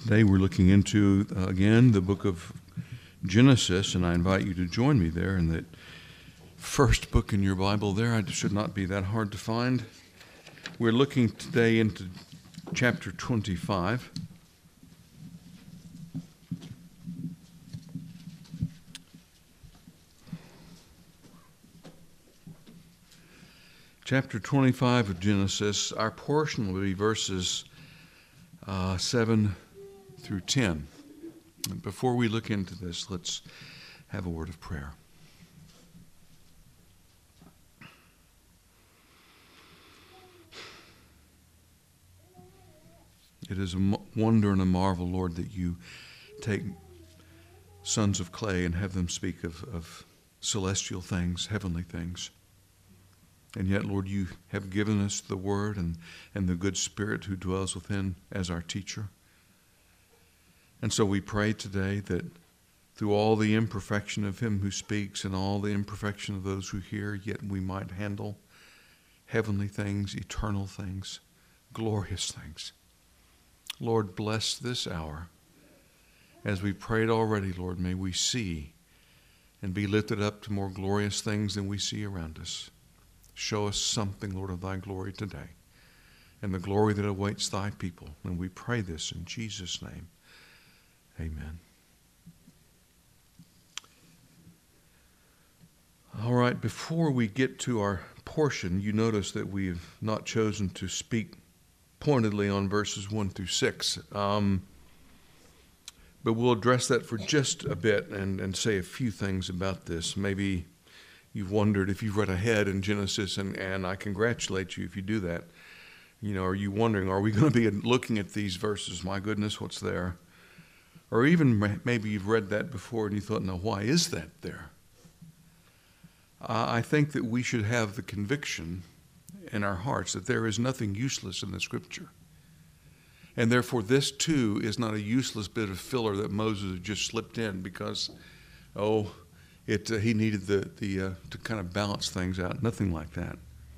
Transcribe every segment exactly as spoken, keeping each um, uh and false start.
Today we're looking into, uh, again, the book of Genesis, and I invite you to join me there in that first book in your Bible there. It should not be that hard to find. We're looking today into chapter twenty-five. Chapter twenty-five of Genesis. Our portion will be verses uh, seven through ten. And before we look into this, let's have a word of prayer. It is a wonder and a marvel, Lord, that you take sons of clay and have them speak of, of celestial things, heavenly things. And yet, Lord, you have given us the Word and, and the good Spirit who dwells within as our teacher. And so we pray today that through all the imperfection of him who speaks and all the imperfection of those who hear, yet we might handle heavenly things, eternal things, glorious things. Lord, bless this hour. As we prayed already, Lord, may we see and be lifted up to more glorious things than we see around us. Show us something, Lord, of thy glory today and the glory that awaits thy people. And we pray this in Jesus' name. Amen. All right, before we get to our portion, you notice that we have not chosen to speak pointedly on verses one through six. Um, but we'll address that for just a bit and, and say a few things about this. Maybe you've wondered if you've read ahead in Genesis, and, and I congratulate you if you do that. You know, are you wondering, are we going to be looking at these verses? My goodness, what's there? Or even maybe you've read that before and you thought, no, why is that there? Uh, I think that we should have the conviction in our hearts that there is nothing useless in the Scripture. And therefore, this too is not a useless bit of filler that Moses had just slipped in because, oh, it uh, he needed the, the uh, to kind of balance things out. Nothing like that.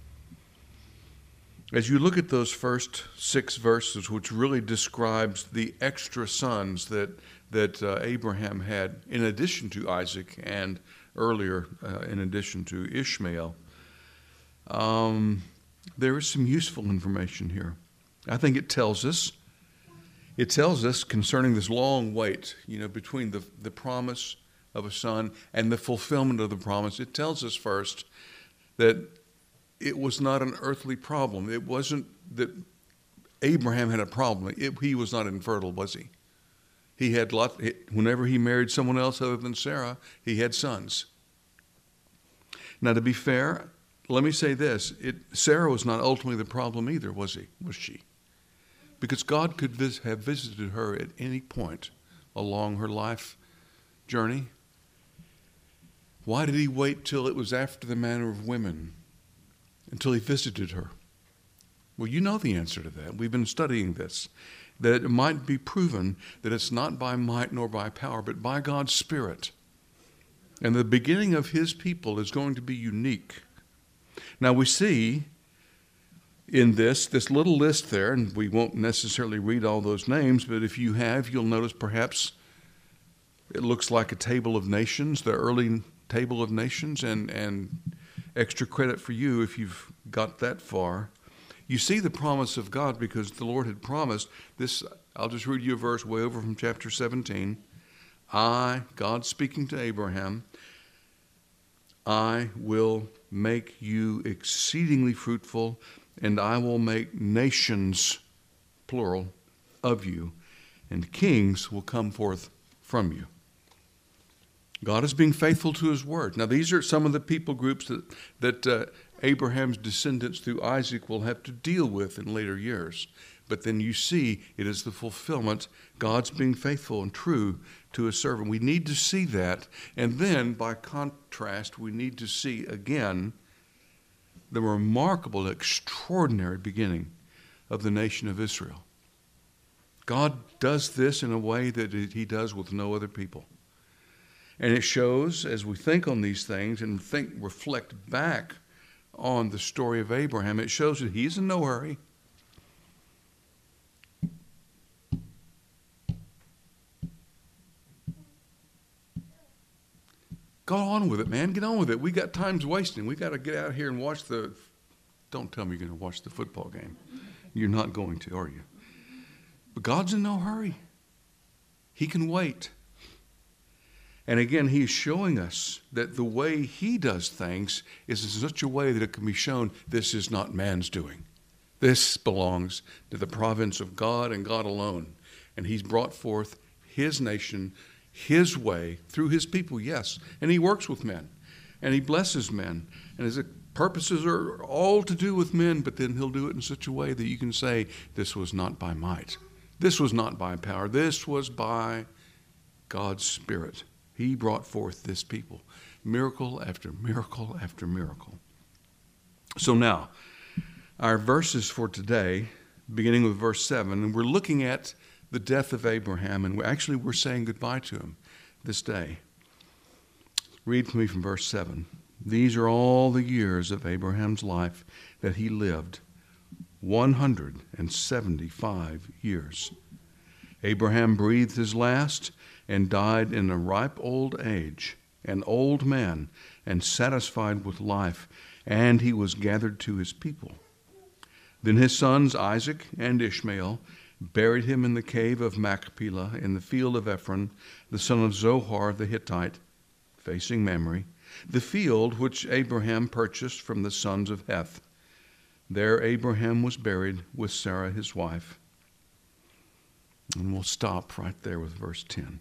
As you look at those first six verses, which really describes the extra sons that that uh, Abraham had in addition to Isaac and earlier uh, in addition to Ishmael, um, there is some useful information here. I think it tells us, it tells us concerning this long wait, you know, between the, the promise of a son and the fulfillment of the promise. It tells us first that it was not an earthly problem. It wasn't that Abraham had a problem. It, he was not infertile, was he? He had lot. Whenever he married someone else other than Sarah, he had sons. Now, to be fair, let me say this: it, Sarah was not ultimately the problem either, was he? Was she? Because God could vis- have visited her at any point along her life journey. Why did he wait till it was after the manner of women? Until he visited her? Well, you know the answer to that. We've been studying this. That it might be proven that it's not by might nor by power, but by God's Spirit. And the beginning of his people is going to be unique. Now we see in this, this little list there, and we won't necessarily read all those names, but if you have, you'll notice perhaps it looks like a table of nations, the early table of nations, and, and extra credit for you if you've got that far. You see the promise of God because the Lord had promised this. I'll just read you a verse way over from chapter seventeen. I, God speaking to Abraham, I will make you exceedingly fruitful, and I will make nations, plural, of you, and kings will come forth from you. God is being faithful to his word. Now, these are some of the people groups that, that uh, Abraham's descendants through Isaac will have to deal with in later years. But then you see it is the fulfillment. God's being faithful and true to his servant. We need to see that. And then, by contrast, we need to see again the remarkable, extraordinary beginning of the nation of Israel. God does this in a way that he does with no other people. And it shows, as we think on these things and think, reflect back on the story of Abraham, it shows that he's in no hurry. Go on with it, man. Get on with it. We got time's wasting. We got to get out here and watch the... Don't tell me you're going to watch the football game. You're not going to, are you? But God's in no hurry. He can wait. And again, he's showing us that the way he does things is in such a way that it can be shown this is not man's doing. This belongs to the province of God and God alone. And he's brought forth his nation, his way, through his people, yes. And he works with men. And he blesses men. And his purposes are all to do with men, but then he'll do it in such a way that you can say, this was not by might. This was not by power. This was by God's Spirit. He brought forth this people. Miracle after miracle after miracle. So now, our verses for today, beginning with verse seven, and we're looking at the death of Abraham, and we're actually we're saying goodbye to him this day. Read for me from verse seven. These are all the years of Abraham's life that he lived, one hundred seventy-five years. Abraham breathed his last and died in a ripe old age, an old man and satisfied with life, and he was gathered to his people. Then his sons Isaac and Ishmael buried him in the cave of Machpelah in the field of Ephron, the son of Zohar the Hittite, facing Mamre, the field which Abraham purchased from the sons of Heth. There Abraham was buried with Sarah his wife. And we'll stop right there with verse ten.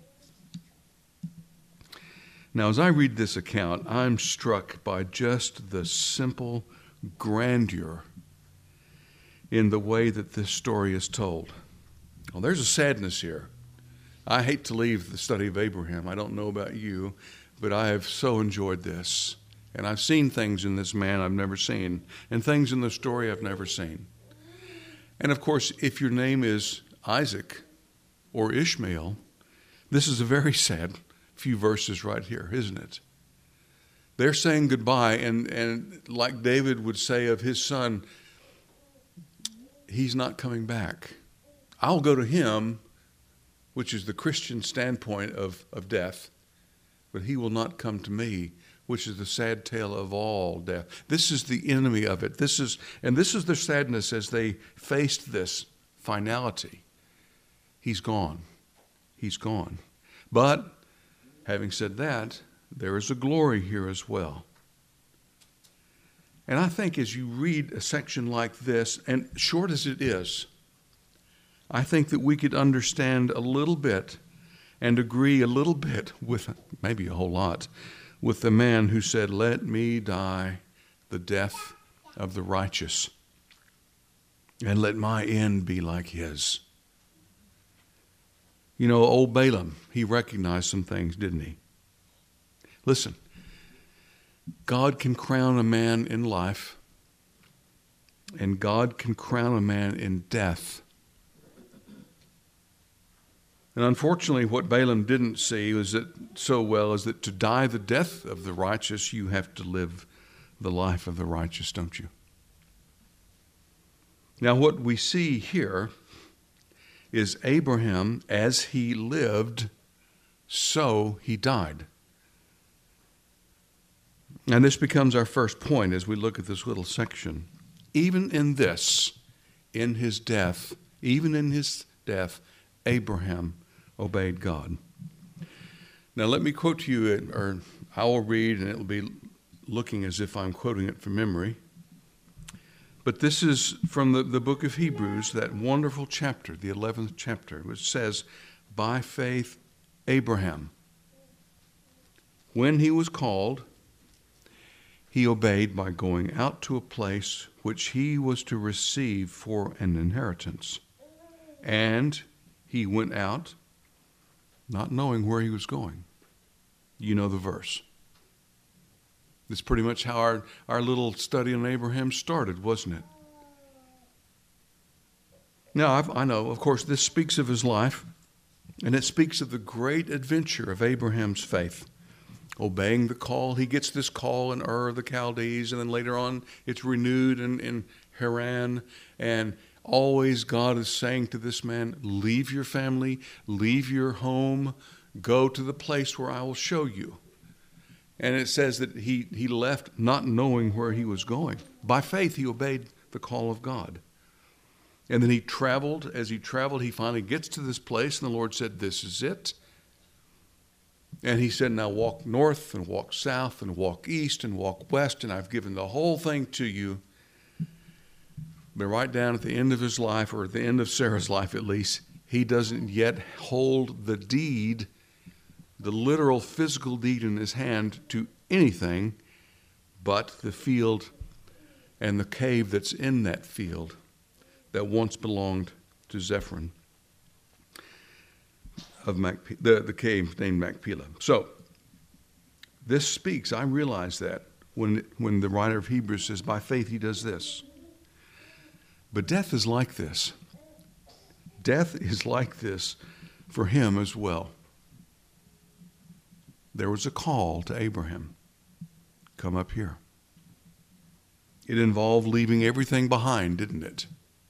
Now, as I read this account, I'm struck by just the simple grandeur in the way that this story is told. Well, there's a sadness here. I hate to leave the study of Abraham. I don't know about you, but I have so enjoyed this. And I've seen things in this man I've never seen, and things in the story I've never seen. And of course, if your name is Isaac or Ishmael, this is a very sad few verses right here, isn't it? They're saying goodbye, and, and like David would say of his son, he's not coming back. I'll go to him, which is the Christian standpoint of, of death, but he will not come to me, which is the sad tale of all death. This is the enemy of it. This is, and this is their sadness as they faced this finality. He's gone. He's gone. But having said that, there is a glory here as well. And I think as you read a section like this, and short as it is, I think that we could understand a little bit and agree a little bit with, maybe a whole lot, with the man who said, "Let me die the death of the righteous, and let my end be like his." You know, old Balaam, he recognized some things, didn't he? Listen, God can crown a man in life, and God can crown a man in death. And unfortunately, what Balaam didn't see was that so well is that to die the death of the righteous, you have to live the life of the righteous, don't you? Now, what we see here is Abraham, as he lived, so he died. And this becomes our first point as we look at this little section. Even in this, in his death, even in his death, Abraham obeyed God. Now let me quote to you, or I will read, and it will be looking as if I'm quoting it from memory. But this is from the, the book of Hebrews, that wonderful chapter, the eleventh chapter, which says, "By faith, Abraham, when he was called, he obeyed by going out to a place which he was to receive for an inheritance. And he went out, not knowing where he was going." You know the verse. That's pretty much how our, our little study on Abraham started, wasn't it? Now, I've, I know, of course, this speaks of his life, and it speaks of the great adventure of Abraham's faith. Obeying the call. He gets this call in Ur of the Chaldees, and then later on it's renewed in, in Haran. And always God is saying to this man, leave your family, leave your home, go to the place where I will show you. And it says that he, he left not knowing where he was going. By faith, he obeyed the call of God. And then he traveled. As he traveled, he finally gets to this place, and the Lord said, this is it. And he said, now walk north and walk south and walk east and walk west, and I've given the whole thing to you. But right down at the end of his life, or at the end of Sarah's life at least, he doesn't yet hold the deed, the literal physical deed in his hand to anything but the field and the cave that's in that field that once belonged to Zephron of Macpe- the, the cave named Machpelah. So this speaks, I realize that when, when the writer of Hebrews says, by faith he does this. But death is like this. Death is like this for him as well. There was a call to Abraham. Come up here. It involved leaving everything behind, didn't it?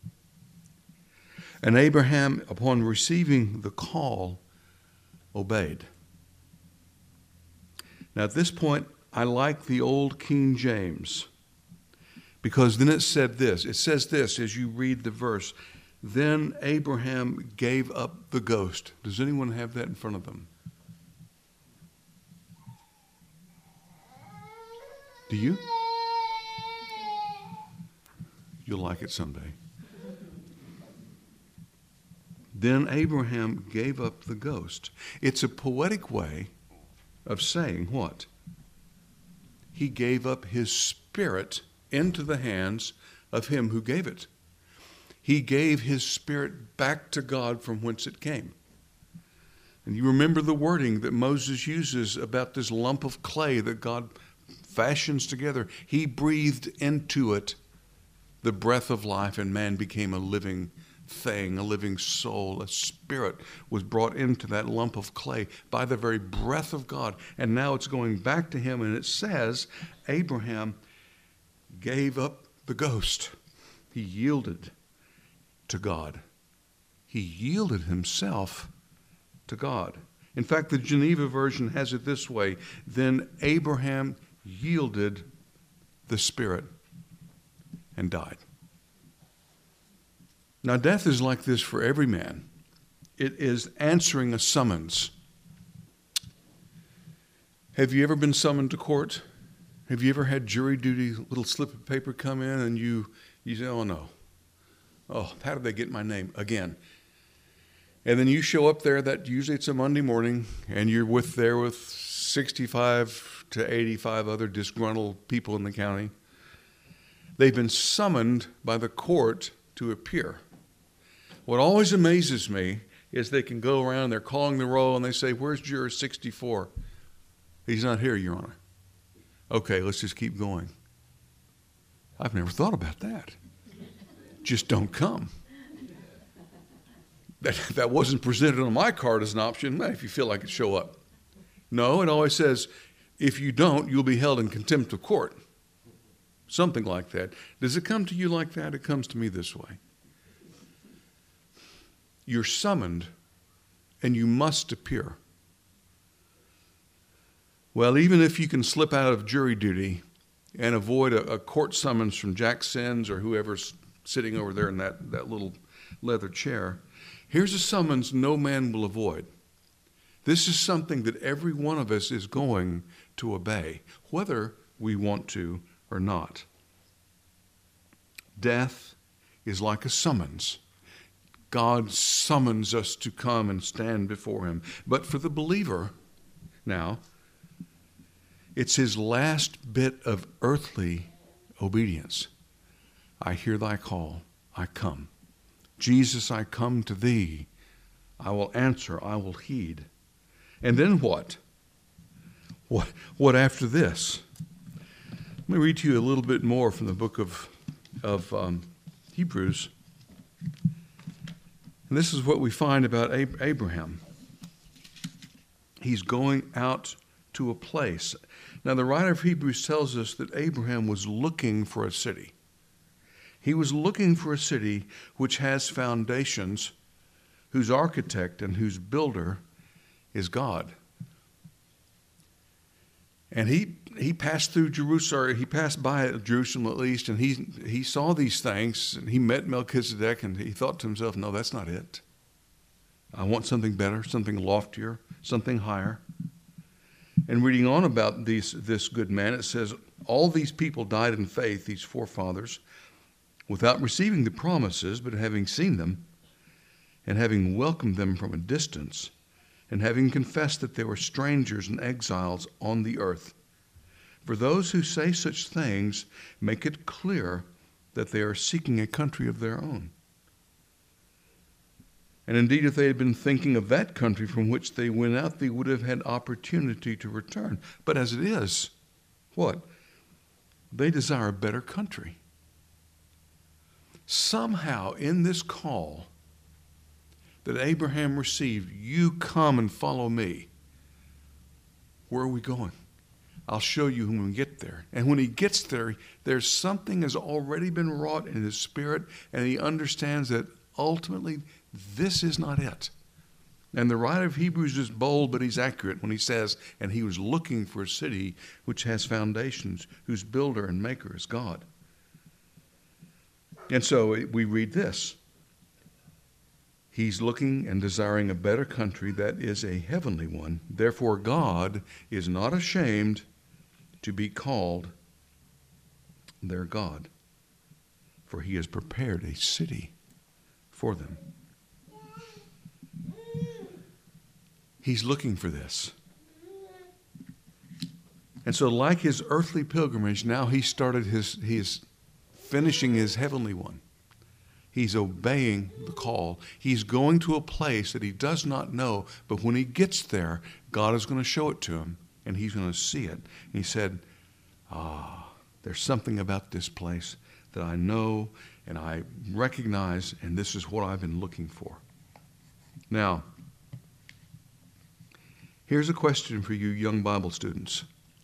And Abraham, upon receiving the call, obeyed. Now at this point, I like the old King James, because then it said this. It says this as you read the verse. Then Abraham gave up the ghost. Does anyone have that in front of them? Do you? You'll like it someday. Then Abraham gave up the ghost. It's a poetic way of saying what? He gave up his spirit into the hands of him who gave it. He gave his spirit back to God from whence it came. And you remember the wording that Moses uses about this lump of clay that God fashions together. He breathed into it the breath of life, and man became a living thing, a living soul. A spirit was brought into that lump of clay by the very breath of God. And now it's going back to him, and it says Abraham gave up the ghost. He yielded to God. He yielded himself to God. In fact, the Geneva version has it this way. Then Abraham yielded the spirit and died. Now, death is like this for every man. It is answering a summons. Have you ever been summoned to court? Have you ever had jury duty, little slip of paper come in, and you, you say, oh no. Oh, how did they get my name again? And then you show up there, that usually it's a Monday morning, and you're with there with sixty-five to eighty-five other disgruntled people in the county. They've been summoned by the court to appear. What always amazes me is they can go around, they're calling the roll, and they say, where's juror sixty-four? He's not here, Your Honor. Okay, let's just keep going. I've never thought about that. Just don't come. That, that wasn't presented on my card as an option. If you feel like it, show up. No, it always says, if you don't, you'll be held in contempt of court. Something like that. Does it come to you like that? It comes to me this way. You're summoned, and you must appear. Well, even if you can slip out of jury duty and avoid a, a court summons from Jack Sins or whoever's sitting over there in that, that little leather chair, here's a summons no man will avoid. This is something that every one of us is going to obey, whether we want to or not. Death is like a summons. God summons us to come and stand before him. But for the believer, now, it's his last bit of earthly obedience. I hear thy call, I come. Jesus, I come to thee. I will answer, I will heed. And then what? What, what after this? Let me read to you a little bit more from the book of, of um, Hebrews. And this is what we find about Ab- Abraham. He's going out to a place. Now, the writer of Hebrews tells us that Abraham was looking for a city. He was looking for a city which has foundations, whose architect and whose builder is God. And he he passed through Jerusalem, he passed by Jerusalem at least, and he he saw these things, and he met Melchizedek, and he thought to himself, no, that's not it. I want something better, something loftier, something higher. And reading on about these, this good man, it says, all these people died in faith, these forefathers, without receiving the promises, but having seen them, and having welcomed them from a distance, and having confessed that they were strangers and exiles on the earth. For those who say such things make it clear that they are seeking a country of their own. And indeed, if they had been thinking of that country from which they went out, they would have had opportunity to return. But as it is, what? They desire a better country. Somehow in this call that Abraham received, you come and follow me. Where are we going? I'll show you when we get there. And when he gets there, there's something has already been wrought in his spirit, and he understands that ultimately this is not it. And the writer of Hebrews is bold, but he's accurate when he says, and he was looking for a city which has foundations, whose builder and maker is God. And so we read this. He's looking and desiring a better country that is a heavenly one. Therefore, God is not ashamed to be called their God, for he has prepared a city for them. He's looking for this. And so like his earthly pilgrimage, now he started his, he is finishing his heavenly one. He's obeying the call. He's going to a place that he does not know, but when he gets there, God is going to show it to him, and he's going to see it. And he said, ah, there's something about this place that I know and I recognize, and this is what I've been looking for. Now, here's a question for you young Bible students.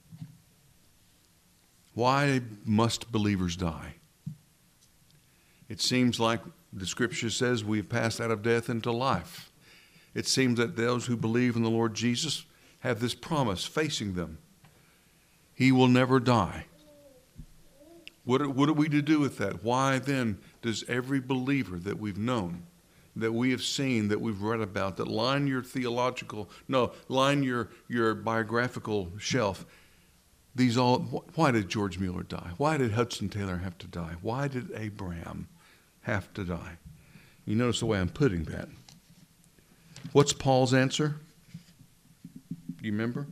Why must believers die? It seems like the Scripture says we've passed out of death into life. It seems that those who believe in the Lord Jesus have this promise facing them. He will never die. What are, what are we to do with that? Why then does every believer that we've known, that we have seen, that we've read about, that line your theological, no, line your, your biographical shelf, these all, why did George Mueller die? Why did Hudson Taylor have to die? Why did Abraham have to die? You notice the way I'm putting that. What's Paul's answer? Do you remember?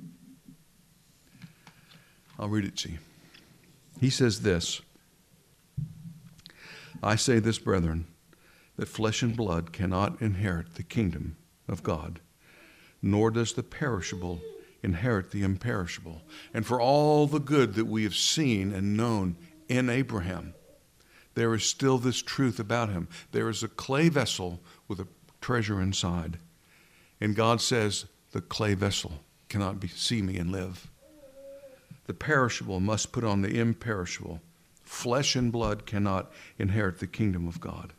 I'll read it to you. He says this, I say this, brethren, that flesh and blood cannot inherit the kingdom of God, nor does the perishable inherit the imperishable. And for all the good that we have seen and known in Abraham, there is still this truth about him. There is a clay vessel with a treasure inside. And God says, the clay vessel cannot be, see me and live. The perishable must put on the imperishable. Flesh and blood cannot inherit the kingdom of God.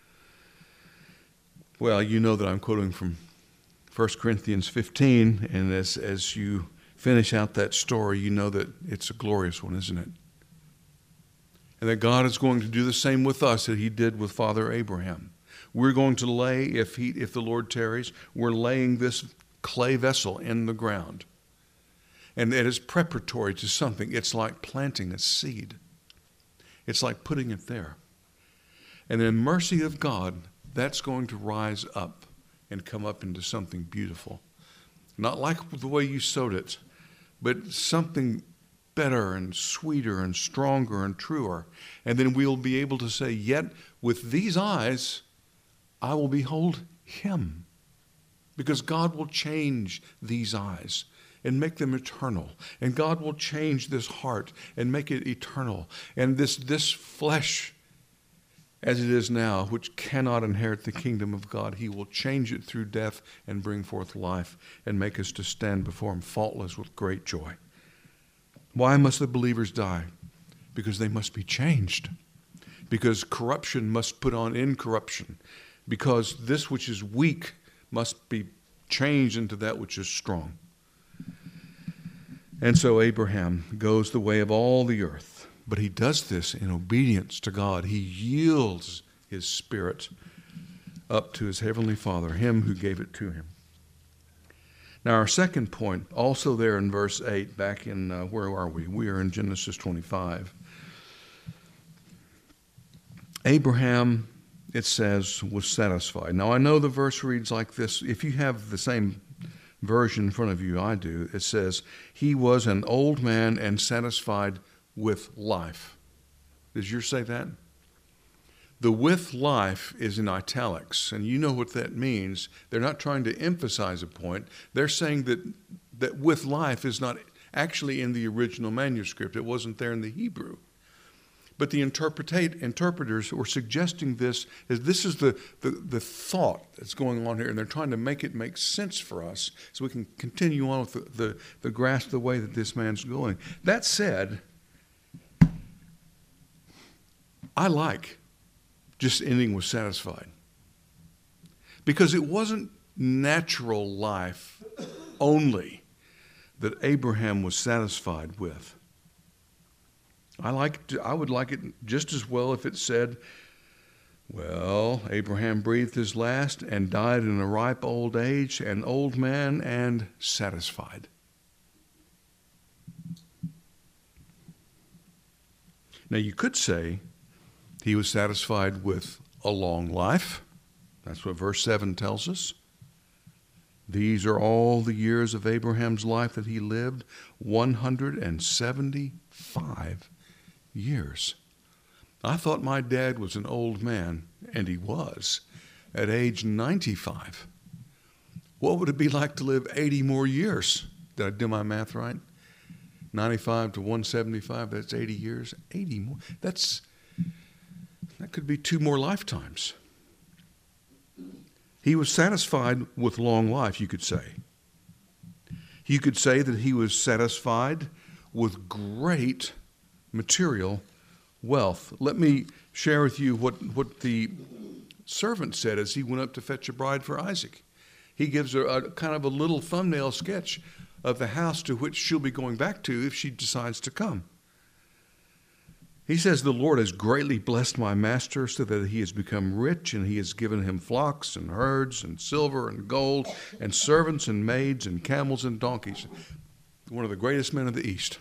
Well, you know that I'm quoting from First Corinthians fifteen, and as, as you finish out that story, you know that it's a glorious one, isn't it? And that God is going to do the same with us that he did with Father Abraham. We're going to lay, if he, if the Lord tarries, we're laying this clay vessel in the ground. And it is preparatory to something. It's like planting a seed. It's like putting it there. And in mercy of God, that's going to rise up and come up into something beautiful. Not like the way you sowed it, but something better and sweeter and stronger and truer. And then we'll be able to say, yet with these eyes, I will behold him. Because God will change these eyes and make them eternal. And God will change this heart and make it eternal. And this, this flesh, as it is now, which cannot inherit the kingdom of God, he will change it through death and bring forth life and make us to stand before him faultless with great joy. Why must the believers die? Because they must be changed. Because corruption must put on incorruption. Because this which is weak must be changed into that which is strong. And so Abraham goes the way of all the earth. But he does this in obedience to God. He yields his spirit up to his heavenly Father, him who gave it to him. Now our second point, also there in verse eight, back in, uh, where are we? We are in Genesis twenty-five. Abraham, it says, was satisfied. Now I know the verse reads like this. If you have the same version in front of you I do, it says, he was an old man and satisfied with life. Does yours say that? The with life is in italics, and you know what that means. They're not trying to emphasize a point. They're saying that, that with life is not actually in the original manuscript. It wasn't there in the Hebrew. But the interpretate, interpreters were suggesting this as this is the, the, the thought that's going on here, and they're trying to make it make sense for us so we can continue on with the, the, the grasp the way that this man's going. That said, I like just ending with satisfied. Because it wasn't natural life only that Abraham was satisfied with. I like to, I would like it just as well if it said, well, Abraham breathed his last and died in a ripe old age, an old man and satisfied. Now you could say he was satisfied with a long life. That's what verse seven tells us. These are all the years of Abraham's life that he lived, one hundred seventy-five years. I thought my dad was an old man, and he was, at age ninety-five. What would it be like to live eighty more years? Did I do my math right? ninety-five to one seventy-five, that's eighty years. eighty more. That's, that could be two more lifetimes. He was satisfied with long life, you could say. You could say that he was satisfied with great material wealth. Let me share with you what, what the servant said as he went up to fetch a bride for Isaac. He gives her a kind of a little thumbnail sketch of the house to which she'll be going back to if she decides to come. He says, the Lord has greatly blessed my master so that he has become rich, and he has given him flocks and herds and silver and gold and servants and maids and camels and donkeys. One of the greatest men of the East.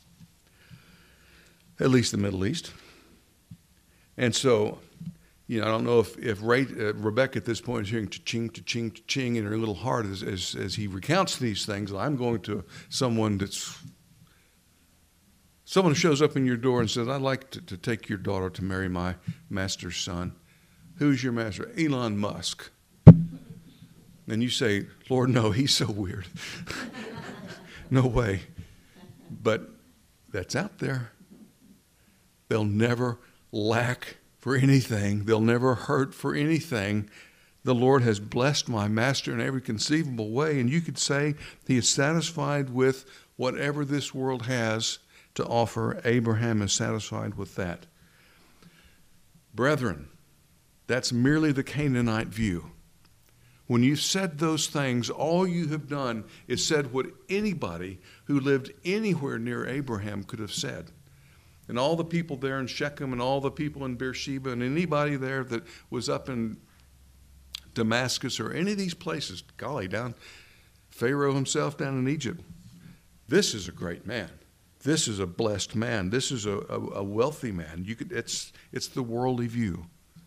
At least the Middle East. And so, you know, I don't know if, if Ray, uh, Rebecca at this point is hearing cha-ching, cha-ching, cha-ching in her little heart as, as, as he recounts these things. I'm going to someone that's, someone shows up in your door and says, I'd like to, to take your daughter to marry my master's son. Who's your master? Elon Musk. And you say, Lord, no, he's so weird. No way. But that's out there. They'll never lack for anything. They'll never hurt for anything. The Lord has blessed my master in every conceivable way. And you could say he is satisfied with whatever this world has to offer. Abraham is satisfied with that. Brethren, that's merely the Canaanite view. When you've said those things, all you have done is said what anybody who lived anywhere near Abraham could have said. And all the people there in Shechem and all the people in Beersheba and anybody there that was up in Damascus or any of these places, golly, down Pharaoh himself down in Egypt. This is a great man. This is a blessed man. This is a, a, a wealthy man. You could, it's, it's the worldly view.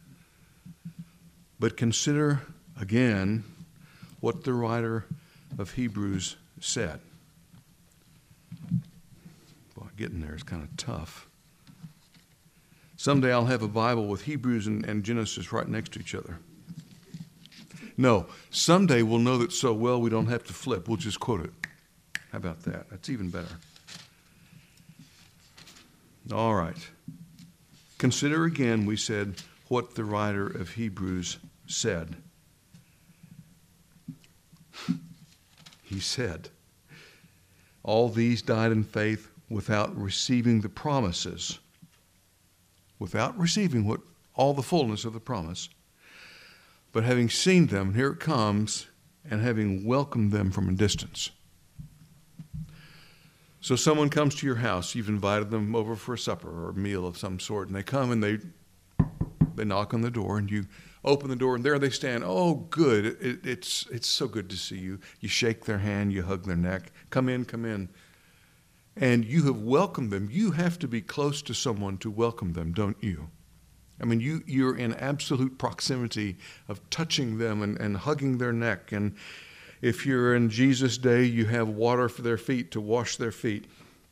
But consider again what the writer of Hebrews said. Boy, getting there is kind of tough. Someday I'll have a Bible with Hebrews and, and Genesis right next to each other. No, someday we'll know that so well we don't have to flip. We'll just quote it. How about that? That's even better. All right. Consider again, we said, what the writer of Hebrews said. He said, all these died in faith without receiving the promises. Without receiving what all the fullness of the promise, but having seen them, and here it comes, and having welcomed them from a distance. So someone comes to your house, you've invited them over for a supper or a meal of some sort, and they come and they they knock on the door, and you open the door, and there they stand. Oh, good. It, it's, it's so good to see you. You shake their hand, you hug their neck. Come in, come in. And you have welcomed them. You have to be close to someone to welcome them, don't you? I mean, you, you're in absolute proximity of touching them and, and hugging their neck. And if you're in Jesus' day, you have water for their feet to wash their feet.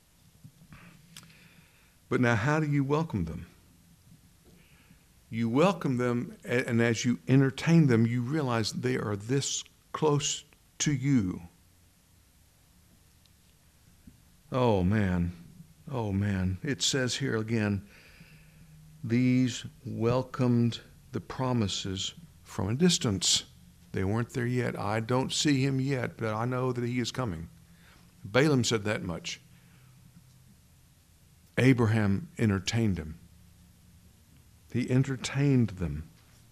But now, how do you welcome them? You welcome them, and as you entertain them, you realize they are this close to you. Oh, man. Oh, man. It says here again, these welcomed the promises from a distance. They weren't there yet. I don't see him yet, but I know that he is coming. Balaam said that much. Abraham entertained him. He entertained them.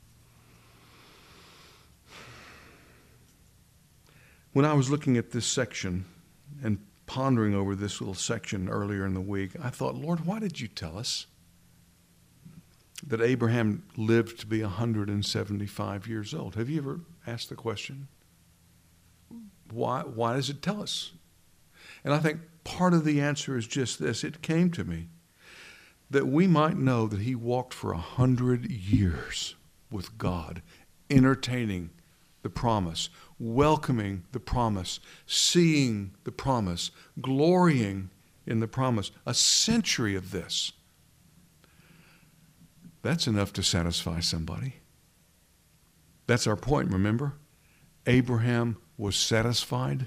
When I was looking at this section and pondering over this little section earlier in the week, I thought, Lord, why did you tell us that Abraham lived to be one hundred seventy-five years old? Have you ever asked the question? Why, why does it tell us? And I think part of the answer is just this. It came to me that we might know that he walked for a hundred years with God, entertaining the promise, welcoming the promise, seeing the promise, glorying in the promise. A century of this. That's enough to satisfy somebody. That's our point, remember? Abraham was satisfied.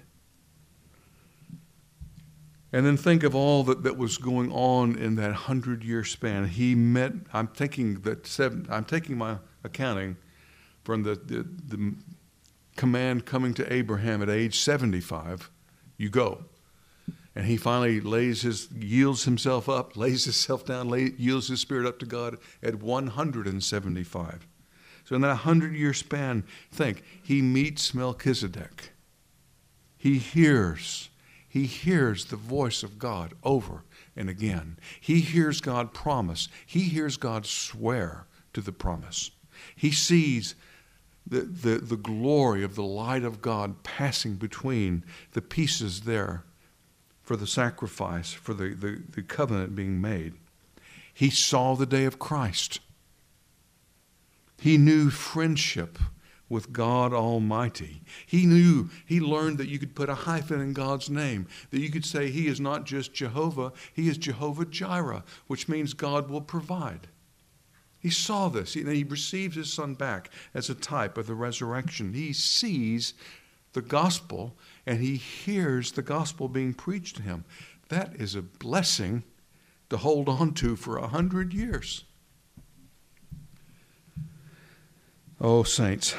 And then think of all that, that was going on in that hundred-year span. He met, I'm taking that seven, I'm taking my accounting from the, the, the command coming to Abraham at age seventy-five, you go. And he finally lays his, yields himself up, lays himself down, lay, yields his spirit up to God at one hundred seventy-five. So in that hundred-year span, think, he meets Melchizedek. He hears He hears the voice of God over and again. He hears God promise. He hears God swear to the promise. He sees the, the, the glory of the light of God passing between the pieces there for the sacrifice, for the, the, the covenant being made. He saw the day of Christ. He knew friendship with God Almighty. He knew, he learned that you could put a hyphen in God's name, that you could say he is not just Jehovah, he is Jehovah Jireh, which means God will provide. He saw this, and he receives his son back as a type of the resurrection. He sees the gospel, and he hears the gospel being preached to him. That is a blessing to hold on to for a hundred years. Oh, saints.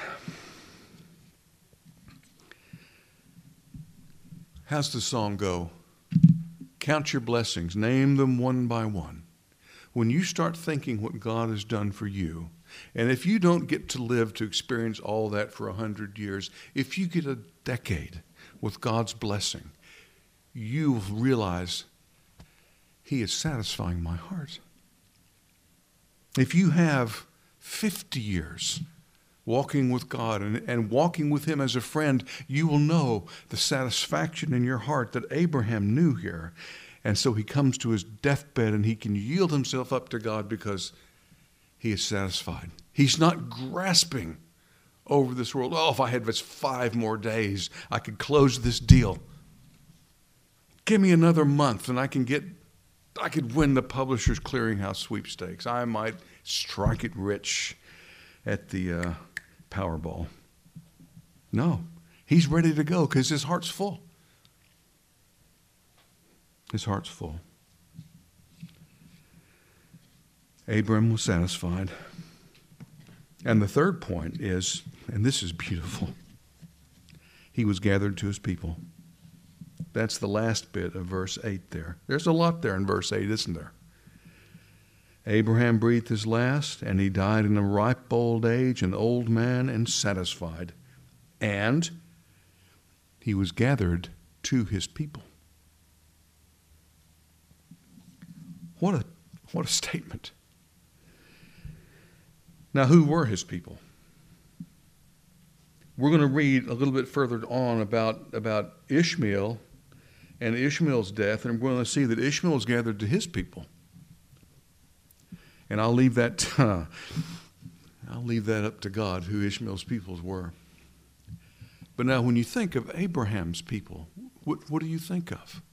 How's the song go? Count your blessings. Name them one by one. When you start thinking what God has done for you, and if you don't get to live to experience all that for a hundred years, if you get a decade with God's blessing, you will realize he is satisfying my heart. If you have fifty years walking with God and, and walking with him as a friend, you will know the satisfaction in your heart that Abraham knew here. And so he comes to his deathbed and he can yield himself up to God because he is satisfied. He's not grasping over this world. Oh, if I had just five more days, I could close this deal. Give me another month and I can get, I could win the Publishers Clearinghouse sweepstakes. I might strike it rich at the uh, Powerball. No, he's ready to go because his heart's full. His heart's full. Abram was satisfied. And the third point is, and this is beautiful, he was gathered to his people. That's the last bit of verse eight there. There's a lot there in verse eight, isn't there? Abraham breathed his last, and he died in a ripe old age, an old man and satisfied. And he was gathered to his people. What a, what a statement. Now, who were his people? We're going to read a little bit further on about, about Ishmael and Ishmael's death, and we're going to see that Ishmael is gathered to his people. And I'll leave that uh, I'll leave that up to God, who Ishmael's peoples were. But now, when you think of Abraham's people, what, what do you think of?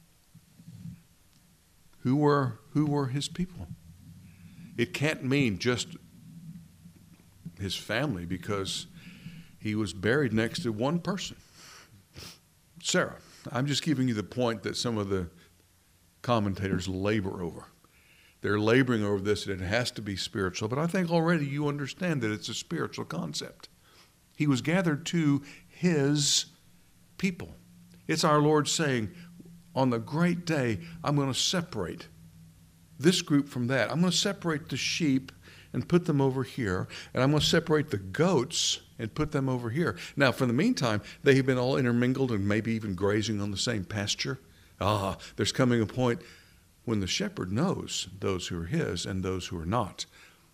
Who were who were his people? It can't mean just his family, because he was buried next to one person, Sarah. I'm just giving you the point that some of the commentators labor over. They're laboring over this, and it has to be spiritual. But I think already you understand that it's a spiritual concept. He was gathered to his people. It's our Lord saying, on the great day, I'm going to separate this group from that. I'm going to separate the sheep and put them over here, and I'm going to separate the goats and put them over here. Now, for the meantime, they have been all intermingled and maybe even grazing on the same pasture. Ah, there's coming a point when the shepherd knows those who are his and those who are not.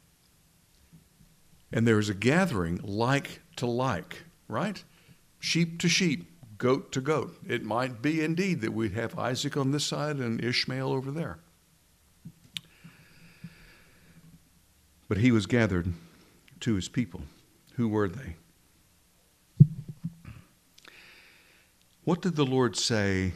And there is a gathering like to like, right? Sheep to sheep, goat to goat. It might be indeed that we'd have Isaac on this side and Ishmael over there. But he was gathered to his people. Who were they? What did the Lord say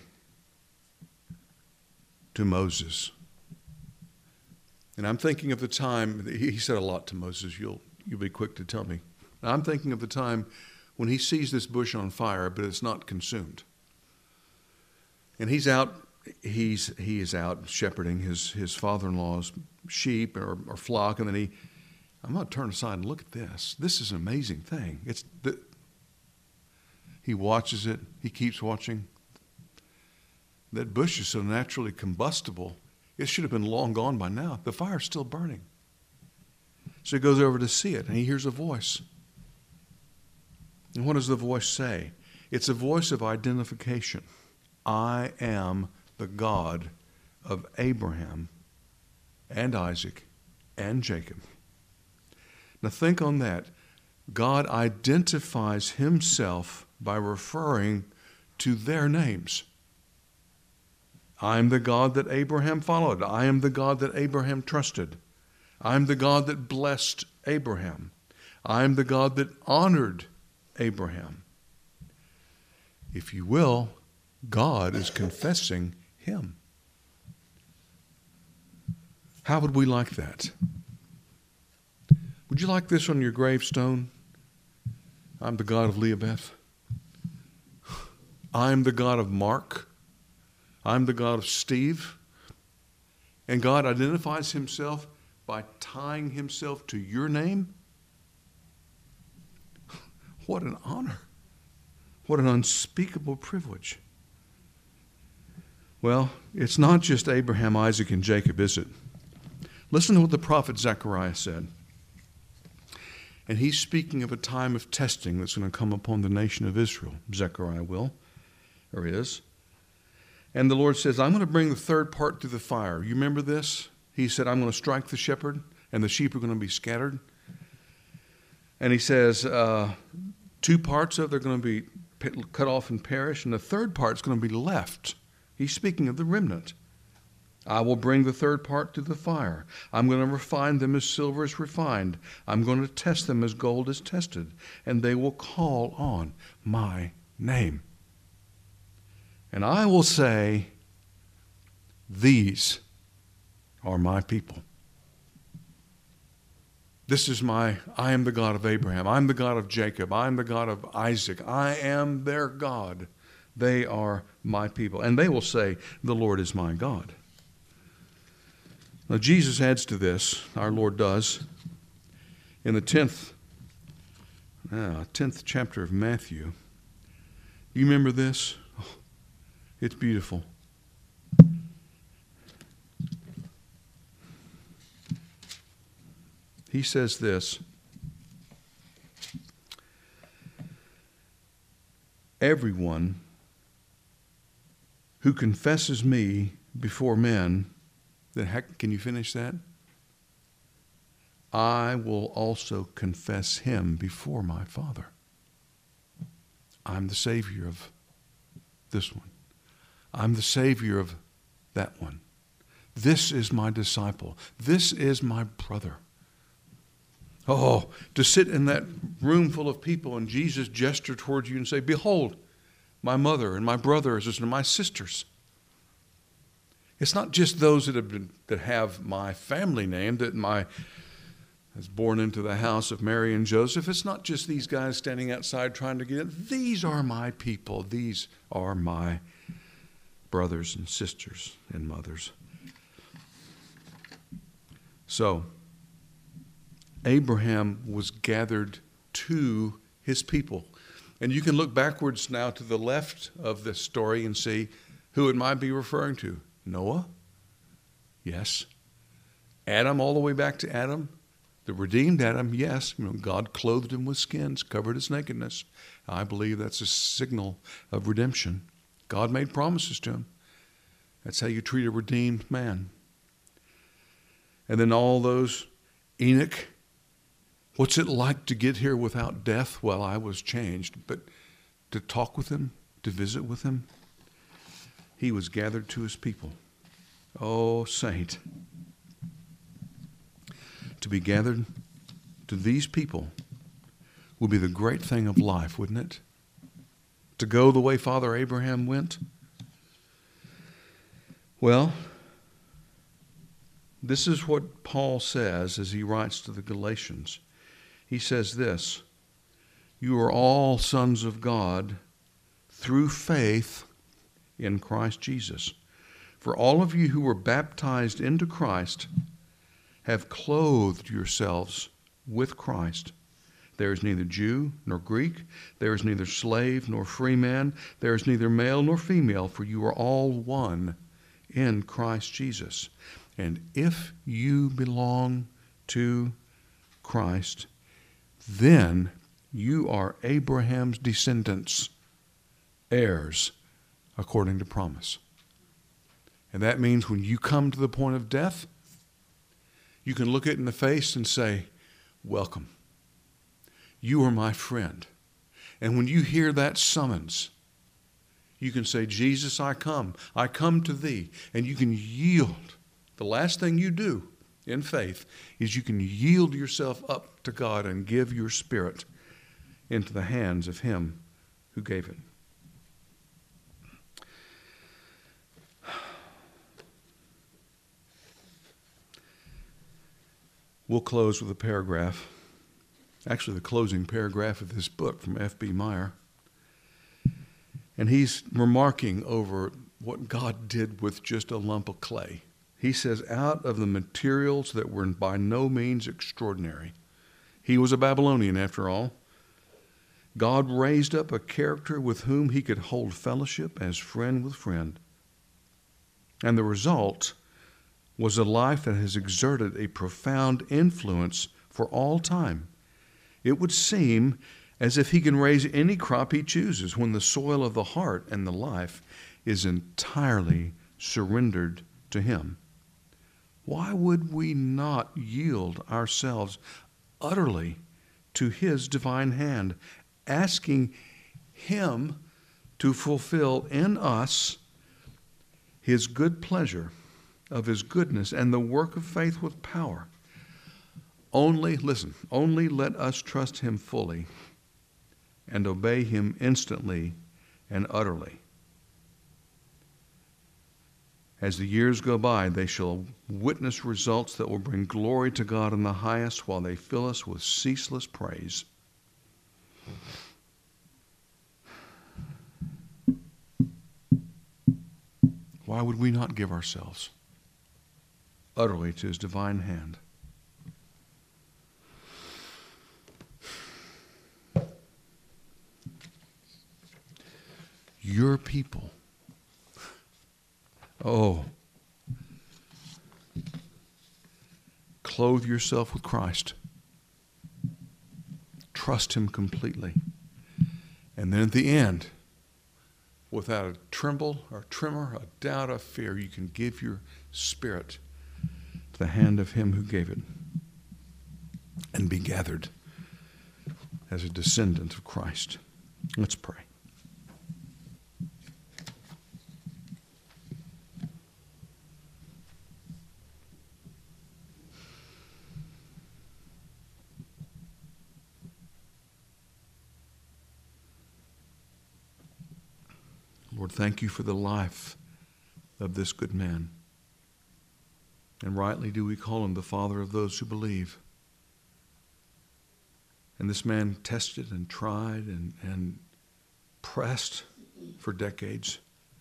to Moses? And I'm thinking of the time, he said a lot to Moses, you'll, you'll be quick to tell me. I'm thinking of the time when he sees this bush on fire, but it's not consumed. And he's out, he's, he is out shepherding his, his father-in-law's sheep or, or flock, and then he, I'm going to turn aside and look at this. This is an amazing thing. It's the, he watches it. He keeps watching. That bush is so naturally combustible, it should have been long gone by now. The fire's still burning. So he goes over to see it, and he hears a voice. And what does the voice say? It's a voice of identification. I am the God of Abraham and Isaac and Jacob. Now think on that. God identifies himself by referring to their names. I am the God that Abraham followed. I am the God that Abraham trusted. I am the God that blessed Abraham. I am the God that honored Abraham. If you will, God is confessing him. How would we like that? Would you like this on your gravestone? I'm the God of Leobeth. I'm the God of Mark. I'm the God of Steve. And God identifies himself by tying himself to your name? What an honor. What an unspeakable privilege. Well, it's not just Abraham, Isaac, and Jacob, is it? Listen to what the prophet Zechariah said. And he's speaking of a time of testing that's going to come upon the nation of Israel. Zechariah will, or is. And the Lord says, I'm going to bring the third part through the fire. You remember this? He said, I'm going to strike the shepherd, and the sheep are going to be scattered. And he says, uh, two parts of it are going to be cut off and perish, and the third part is going to be left. He's speaking of the remnant. I will bring the third part to the fire. I'm going to refine them as silver is refined. I'm going to test them as gold is tested, and they will call on my name. And I will say, these are my people. This is my, I am the God of Abraham. I'm the God of Jacob. I'm the God of Isaac. I am their God. They are my people. And they will say, the Lord is my God. Now, Jesus adds to this, our Lord does, in the tenth, uh, tenth chapter of Matthew. You remember this? Oh, it's beautiful. He says this, everyone who confesses me before men, then heck, can you finish that? I will also confess him before my Father. I'm the Savior of this one. I'm the Savior of that one. This is my disciple. This is my brother. Oh, to sit in that room full of people and Jesus gesture towards you and say, behold, my mother and my brothers and my sisters. It's not just those that have been, that have my family name, that my is born into the house of Mary and Joseph. It's not just these guys standing outside trying to get in. These are my people. These are my brothers and sisters and mothers. So, Abraham was gathered to his people. And you can look backwards now to the left of this story and see who it might be referring to. Noah? Yes. Adam, all the way back to Adam? The redeemed Adam, yes. You know, God clothed him with skins, covered his nakedness. I believe that's a signal of redemption. God made promises to him. That's how you treat a redeemed man. And then all those, Enoch, what's it like to get here without death? Well, I was changed. But to talk with him, to visit with him, he was gathered to his people. Oh, saint. To be gathered to these people would be the great thing of life, wouldn't it? To go the way Father Abraham went? Well, this is what Paul says as he writes to the Galatians. He says this, you are all sons of God through faith in Christ Jesus. For all of you who were baptized into Christ have clothed yourselves with Christ. There is neither Jew nor Greek. There is neither slave nor free man. There is neither male nor female, for you are all one in Christ Jesus. And if you belong to Christ, then you are Abraham's descendants, heirs according to promise. And that means when you come to the point of death, you can look it in the face and say, welcome. You are my friend. And when you hear that summons, you can say, Jesus, I come. I come to thee. And you can yield. The last thing you do in faith is you can yield yourself up to God and give your spirit into the hands of him who gave it. We'll close with a paragraph, actually the closing paragraph of this book from F B Meyer. And he's remarking over what God did with just a lump of clay. He says, out of the materials that were by no means extraordinary, he was a Babylonian after all, God raised up a character with whom he could hold fellowship as friend with friend. And the result was a life that has exerted a profound influence for all time. It would seem as if he can raise any crop he chooses when the soil of the heart and the life is entirely surrendered to him. Why would we not yield ourselves utterly to his divine hand, asking him to fulfill in us his good pleasure of his goodness and the work of faith with power? Only, listen, only let us trust him fully and obey him instantly and utterly. As the years go by, they shall witness results that will bring glory to God in the highest while they fill us with ceaseless praise. Why would we not give ourselves utterly to his divine hand? Your people. Oh. Clothe yourself with Christ. Trust him completely. And then at the end, without a tremble or tremor, a doubt, a fear, you can give your spirit to the hand of him who gave it, and be gathered as a descendant of Christ. Let's pray. Lord, thank you for the life of this good man. And rightly do we call him the father of those who believe. And this man tested and tried and, and pressed for decades.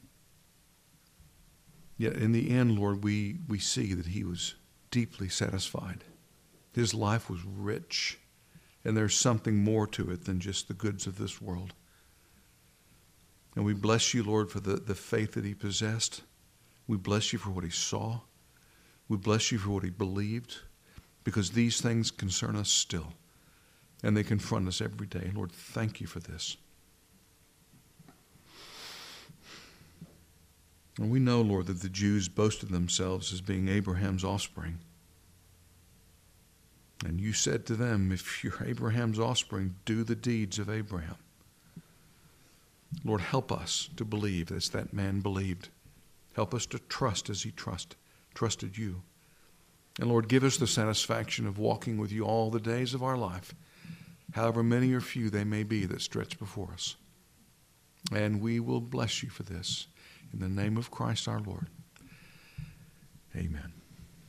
Yet in the end, Lord, we, we see that he was deeply satisfied. His life was rich, and there's something more to it than just the goods of this world. And we bless you, Lord, for the, the faith that he possessed. We bless you for what he saw. We bless you for what he believed, because these things concern us still, and they confront us every day. Lord, thank you for this. And we know, Lord, that the Jews boasted themselves as being Abraham's offspring. And you said to them, if you're Abraham's offspring, do the deeds of Abraham. Lord, help us to believe as that man believed. Help us to trust as he trust, trusted you. And Lord, give us the satisfaction of walking with you all the days of our life, however many or few they may be that stretch before us. And we will bless you for this. In the name of Christ our Lord. Amen.